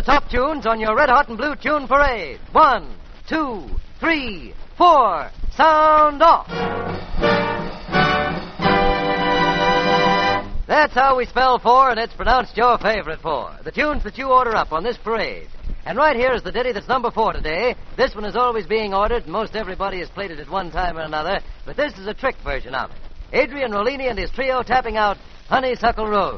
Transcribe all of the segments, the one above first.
top tunes on your Red Hot and Blue Tune Parade. 1, 2, 3, 4. Sound off. That's how we spell four, and it's pronounced your favorite four. The tunes that you order up on this parade. And right here is the ditty that's number 4 today. This one is always being ordered, and most everybody has played it at one time or another, but this is a trick version of it. Adrian Rollini and his trio tapping out Honeysuckle Rose.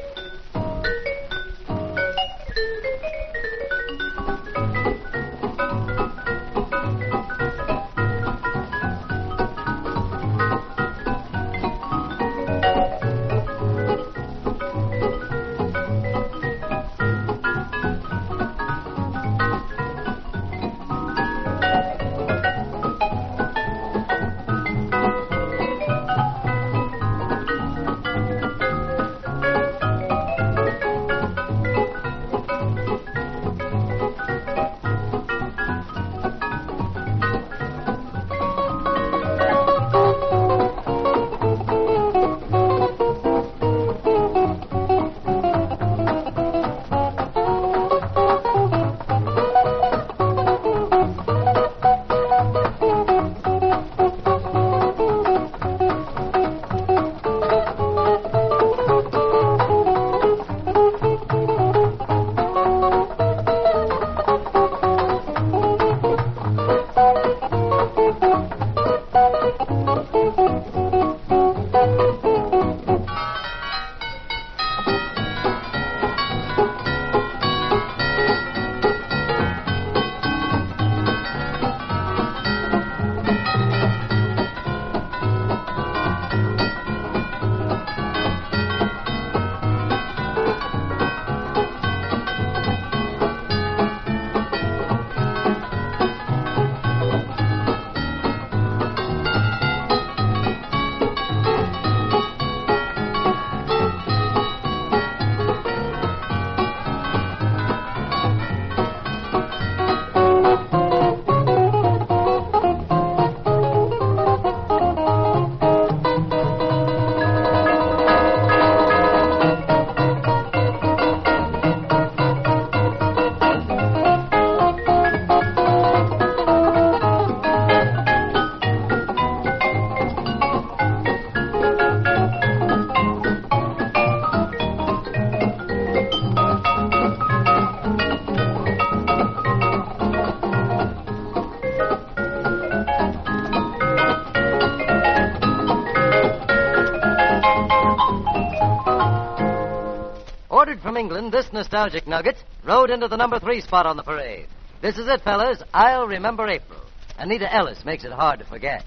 Ordered from England, this nostalgic nugget rode into the number 3 spot on the parade. This is it, fellas. I'll Remember April. Anita Ellis makes it hard to forget.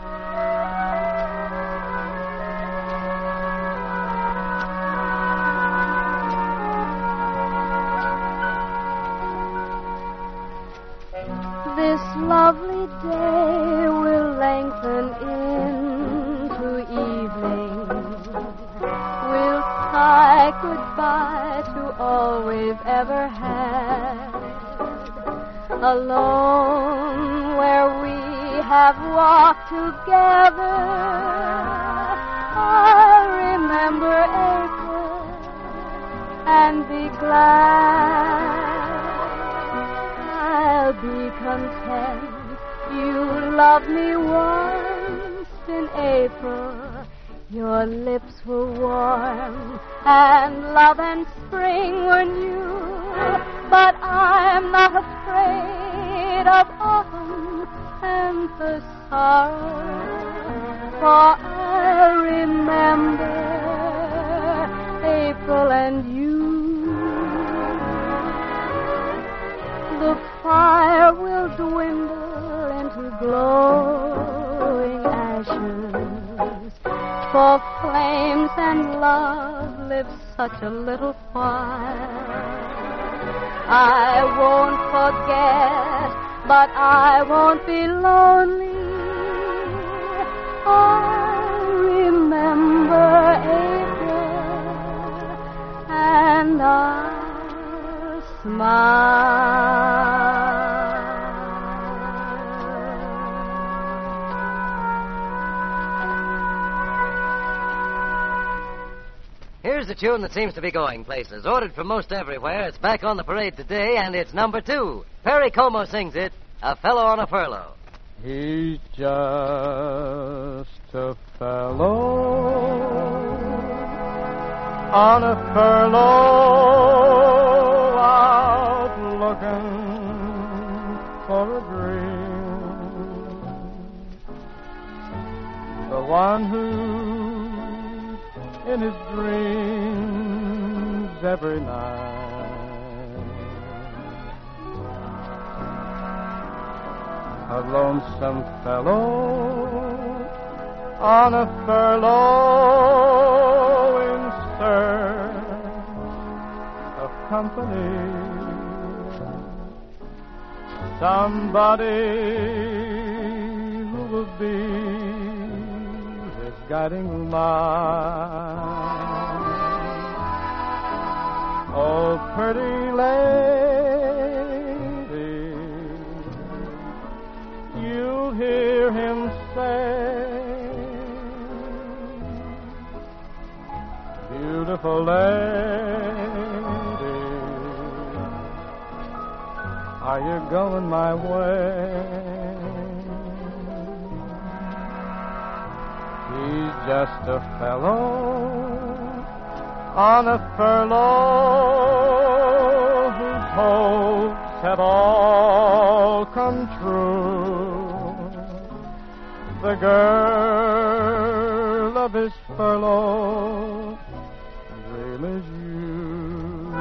This lovely day will lengthen into evening. We'll say goodbye to all we've ever had. Alone where we have walked together, I'll remember April and be glad. I'll be content you loved me once in April. Your lips were warm and love and spring were new. But I'm not afraid of autumn and the sorrow, for I remember April and you. The fire will dwindle into glowing ashes, for flames and love live such a little while. I won't forget, but I won't be lonely. I'll remember April, and I'll smile. Here's a tune that seems to be going places. Ordered from most everywhere. It's back on the parade today, and it's number 2. Perry Como sings it, A Fellow on a Furlough. He's just a fellow on a furlough, out looking for a dream. The one who's in his dreams every night. A lonesome fellow on a furlough in search of company. Somebody who will be his guiding light. Oh, pretty lady, you'll hear him say, beautiful lady, are you going my way? He's just a fellow on a furlough whose hopes have all come true. The girl of his furlough dream is you.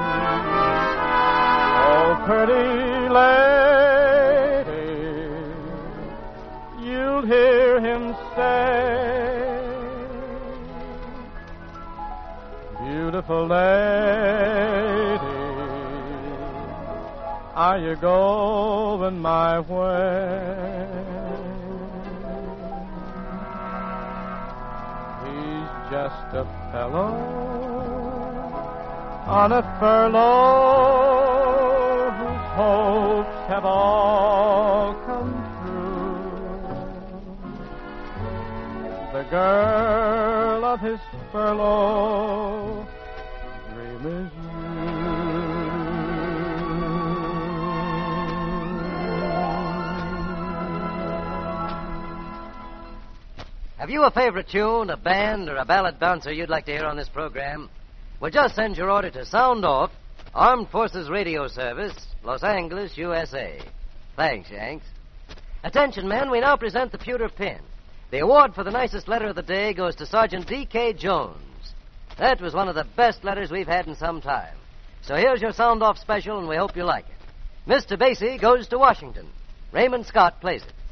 Oh, pretty lady, you'll hear him say, beautiful lady, are you going my way? He's just a fellow on a furlough whose hopes have all come true. The girl of his furlough dream is you. Have you a favorite tune, a band, or a ballad bouncer you'd like to hear on this program? Well, just send your order to Sound Off, Armed Forces Radio Service, Los Angeles, USA. Thanks, Yanks. Attention, men, we now present the pewter pin. The award for the nicest letter of the day goes to Sergeant D.K. Jones. That was one of the best letters we've had in some time. So here's your Sound Off special, and we hope you like it. Mr. Basie goes to Washington. Raymond Scott plays it.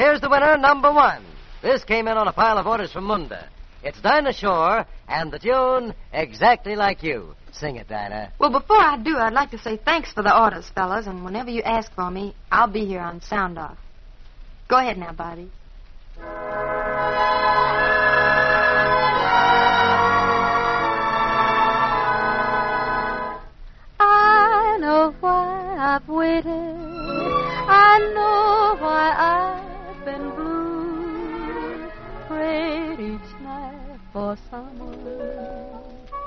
here's the winner, number 1. This came in on a pile of orders from Munda. It's Dinah Shore, and the tune, Exactly Like You. Sing it, Dinah. Well, before I do, I'd like to say thanks for the orders, fellas, and whenever you ask for me, I'll be here on Sound Off. Go ahead now, Bobby. I know why I've waited. I know why I've been blue. Prayed each night for someone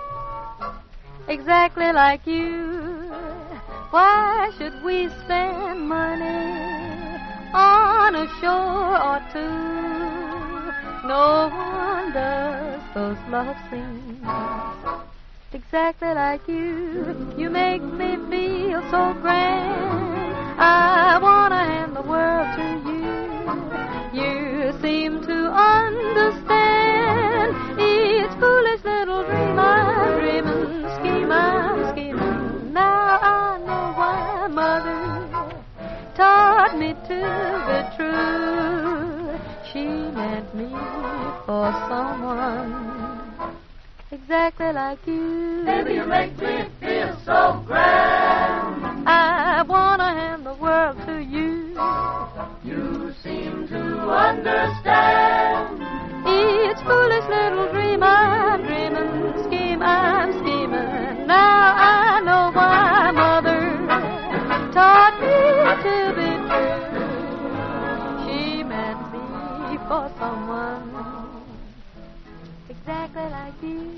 exactly like you. Why should we spend money on a shore or two? No one does those love scenes exactly like you. You make me feel so grand. I want to hand the world to you. You seem to understand each foolish little dream I'm dreaming, scheme I'm scheming. Now I know why Mother taught me to be true. She meant me for someone exactly like you. Baby, you make me feel so grand. I want to hand the world to you. You seem to understand Each foolish little dream I'm dreaming, scheme I'm scheming. Now I know why Mother taught me to be true. She meant me for someone exactly like you.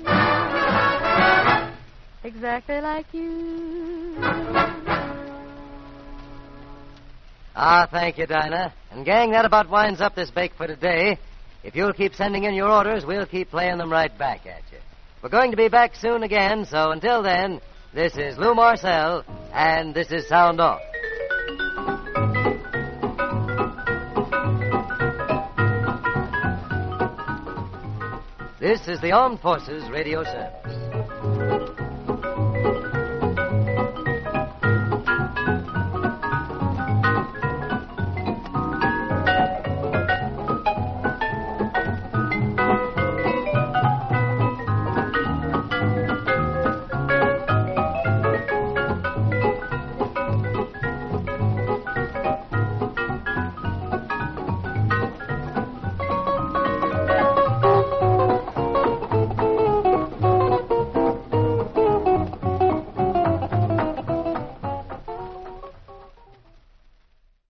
Exactly like you. Thank you, Dinah. And, gang, that about winds up this bake for today. If you'll keep sending in your orders, we'll keep playing them right back at you. We're going to be back soon again, so until then, this is Lou Marcel, and this is Sound Off. This is the Armed Forces Radio Service.